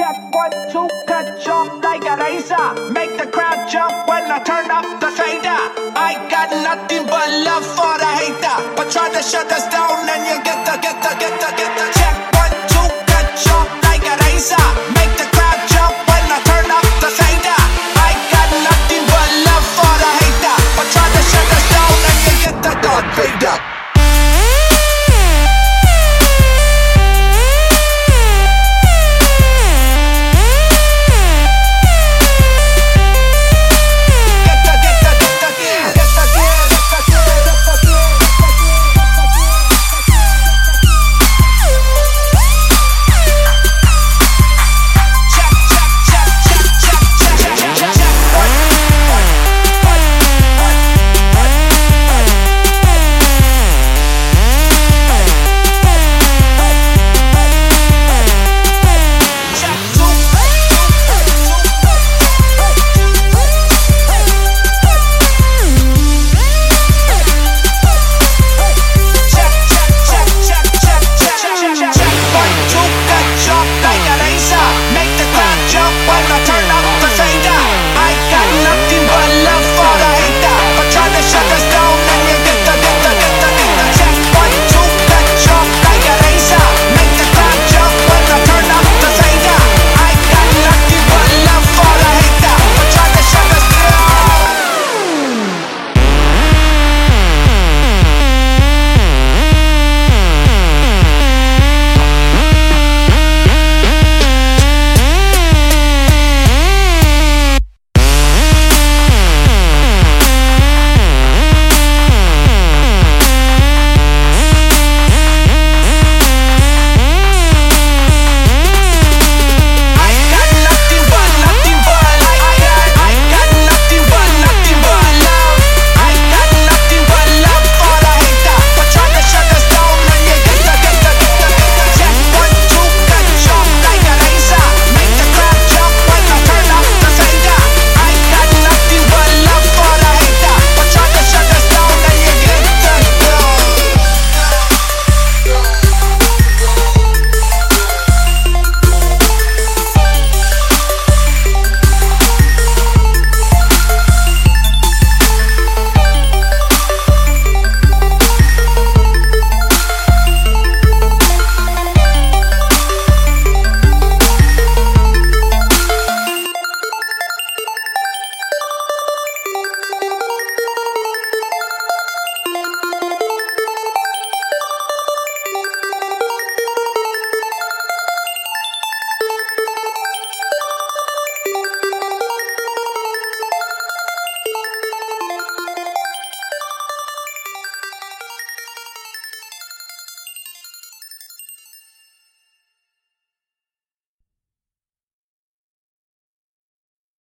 Check 1, 2, cut sharp like a razor. Make the crowd jump when I turn up the fader. I got nothing but love for the hater, but try to shut us down and you get the. Check 1, 2, cut sharp like a razor.